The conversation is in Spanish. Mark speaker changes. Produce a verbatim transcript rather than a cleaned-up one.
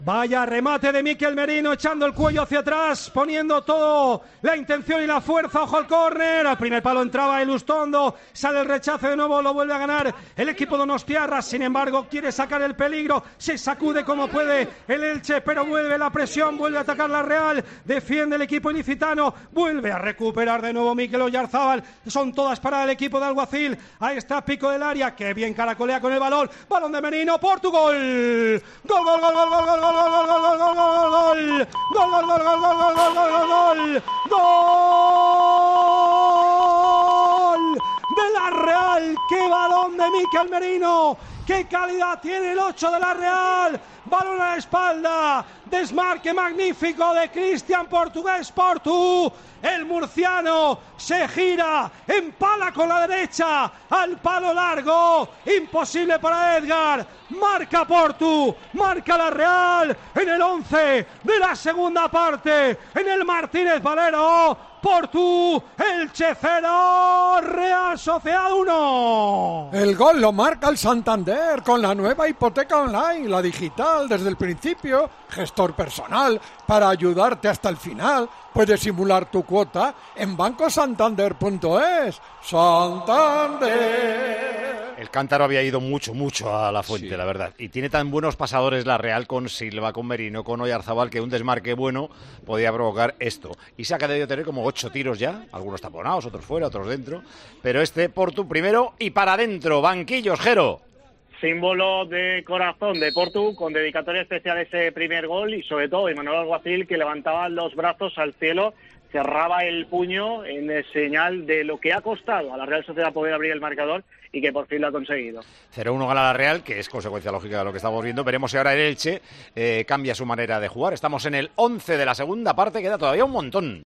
Speaker 1: Vaya remate de Mikel Merino, echando el cuello hacia atrás, poniendo todo la intención y la fuerza. Ojo al córner, al primer palo entraba Elustondo, sale el rechace de nuevo, lo vuelve a ganar el equipo donostiarra. Sin embargo, quiere sacar el peligro, se sacude como puede el Elche, pero vuelve la presión, vuelve a atacar la Real, defiende el equipo ilicitano, vuelve a recuperar de nuevo Mikel Oyarzábal. Son todas para el equipo de Alguacil. Ahí está Pico del área, que bien caracolea con el balón, balón de Merino, Portugal, gol, gol, gol, gol, gol, gol, gol. Gol, gol, gol, gol, gol, gol, gol, gol, gol, gol, gol, gol, gol, gol, gol, gol de la Real. ¡Qué balón de Mikel Merino! ¡Qué calidad tiene el ocho de la Real! Balón a la espalda, desmarque magnífico de Cristian Portugués Portu. El murciano se gira, empala con la derecha al palo largo, imposible para Edgar. Marca Portu, marca la Real en el once de la segunda parte, en el Martínez Valero. Portu, Elche cero, Real Sociedad uno.
Speaker 2: El gol lo marca el Santander con la nueva hipoteca online, la digital desde el principio, gestor personal para ayudarte hasta el final. Puedes simular tu cuota en banco santander punto es. Santander.
Speaker 3: El cántaro había ido mucho, mucho a la fuente, sí, la verdad. Y tiene tan buenos pasadores la Real con Silva, con Merino, con Oyarzábal, que un desmarque bueno podía provocar esto. Y se ha debido tener como ocho tiros ya, algunos taponados, otros fuera, otros dentro. Pero este Portu primero y para adentro. Banquillos, Jero.
Speaker 4: Símbolo de corazón de Portu, con dedicatoria especial ese primer gol y sobre todo Imanol Alguacil, que levantaba los brazos al cielo, cerraba el puño en señal de lo que ha costado a la Real Sociedad poder abrir el marcador y que por fin lo ha conseguido.
Speaker 3: cero uno gana la Real, que es consecuencia lógica de lo que estamos viendo. Veremos si ahora el Elche eh, cambia su manera de jugar. Estamos en el once de la segunda parte, queda todavía un montón.